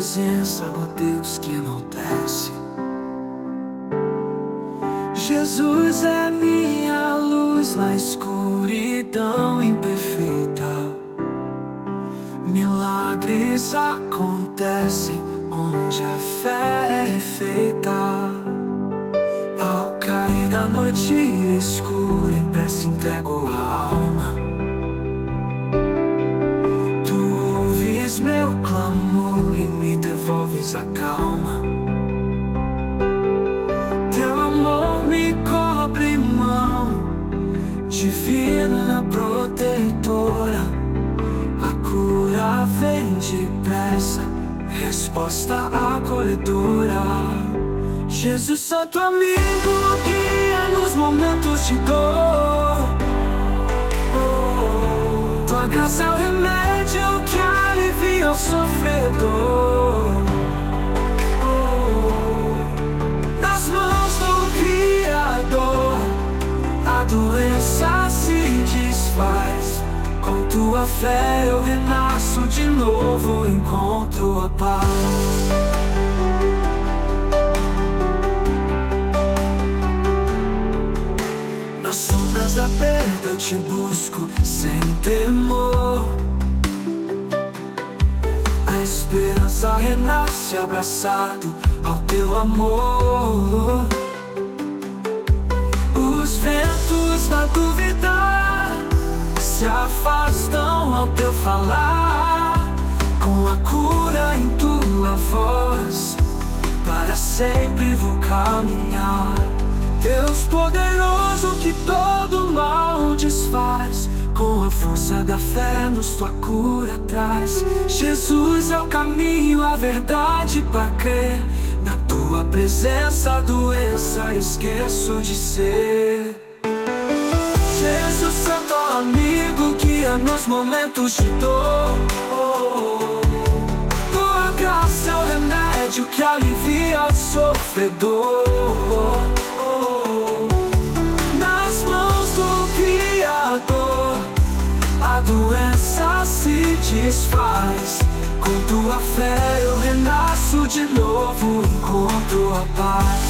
presença do Deus que enaltece. Jesus é minha luz na escuridão imperfeita. Milagres acontecem onde a fé é feita. Ao cair da noite escura, em prece entrego a alma. Tu ouves meu clamor e me devolves a calma. Teu amor me cobre mão, divina protetora. A cura vem depressa, resposta acolhedora. Jesus, santo amigo, guia nos momentos de dor. Tua graça é o remédio que alivia o sofredor. Nas mãos do Criador, a doença se desfaz. Com tua fé eu renasço de novo, encontro a paz. Nas sombras da perda eu te busco sem temor. A esperança renasce abraçado ao teu amor. Os ventos da dúvida se afastam ao teu falar. Com a cura em tua voz, para sempre vou caminhar. Deus poderoso que todo mal desfaz, com a força da fé nos tua cura traz. Jesus é o caminho, a verdade para crer. Na tua presença a doença esqueço de ser. Jesus, santo amigo, guia nos momentos de dor. Tua graça é o remédio que alivia o sofredor. Nas mãos do Criador, a doença se desfaz. Com tua fé eu renasço de novo, encontro a paz.